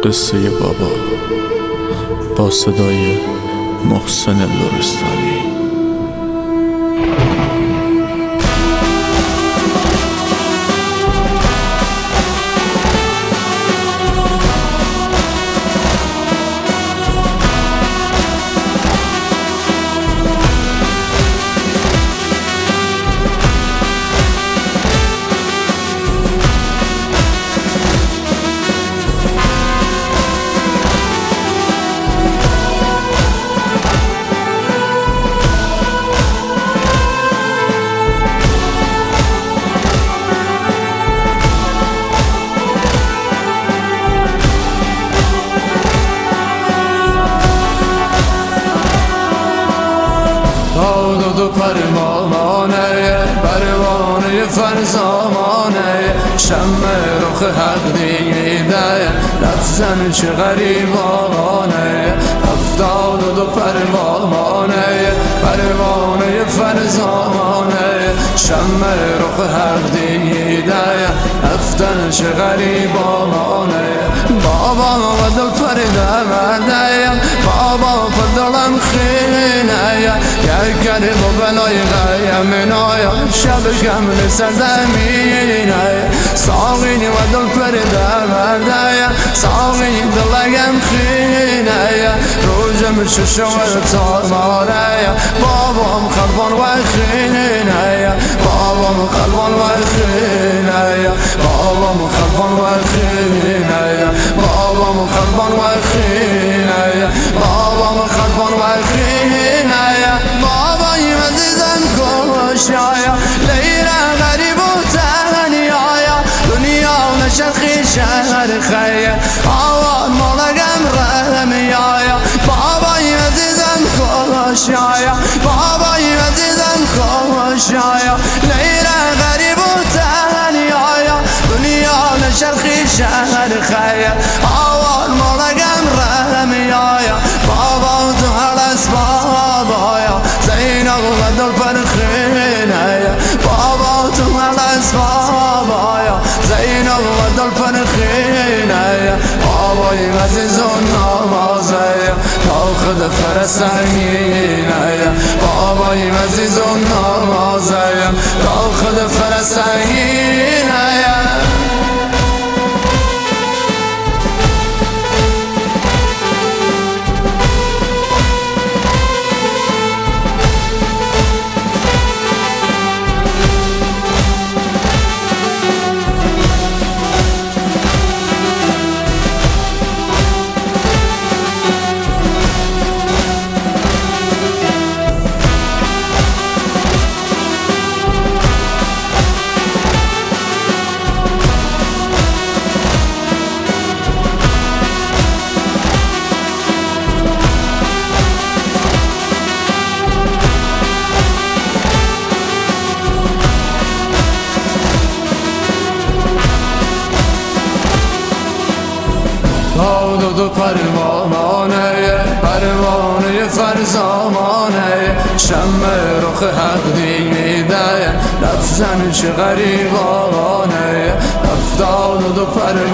قصه بابا با صدای محسن لرستانی. دو پروانه فرزامانه شمع رخ حق دیده لفظن چه غریبانه 72 پروانه فرزامانه شمع رخ حق دیده لفظن چه غریبانه بابا و دل پردم بابا پدلم خینه یک کریم و بلای غیم نایا شب کمل سرزمینه ساقینی و دل پردم ساقینی دلگم خینه روزم ششور تارماره بابام خلبان و خینه بابام خلبان و خینه بابام خلبان و خینه بابام خلبان و خینه بابام خلبان و خینه بابای عزیزم کشایا لیره غریب و تنیایا دنیا نشرخی شهر خیر آوان مالگم رمیایا بابای عزیزم کشایا بابای عزیزم کشایا لیره غریب و تنیایا دنیا نشرخی شهر خیر آوان مالگم رمیایا بابا تو هلس بابایا زینب و دل پرخینه بابا تو هلس بابایا زینب و دل پرخینه بابای عزیز و نوازه تا خود فرسنگینه بابای عزیز و نوازه تا خود فرسنگینه دو پروانه فرزامانه شمع رخ حق دیده لفظن چه غریبانه 72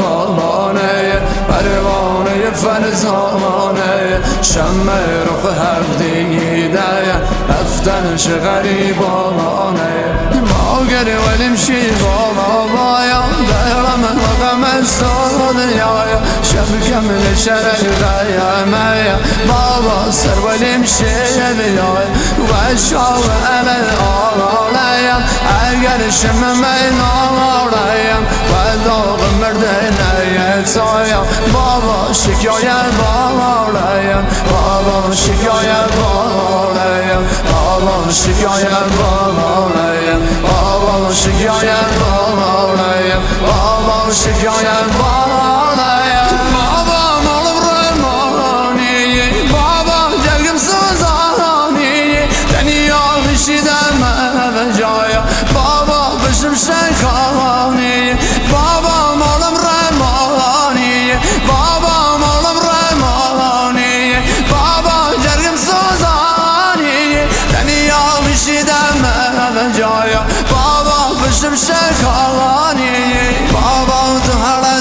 پروانه فرزامانه شمع رخ حق دیده لفظن چه غریبانه ما گره ولیم شی بابایا دارم مقام سادیایا شب کمل شرق غیمه بابا سر ولیم شی بیای و شاو علل آلایم اگر شم مینالایم و داغ مردنه تایم بابا شکایت بالایم بابا شکایت بالایم بابا شکایت بالایم بابا شکایت بالایم بابا شکایت بالایم بابا مالم رمانی بابا جلگم سوزانی دنیا بشیدم من جایا بابا بشم شکانی بابا مالم رمانی بابا مالم رمانی بابا جلگم سوزانی دنیا بشیدم من جایا بابا بشم شکانی بابا تو هر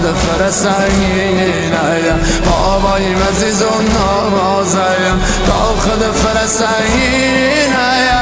فرسنگینه بابایی مزیز و نوازه داخل فرسنگینه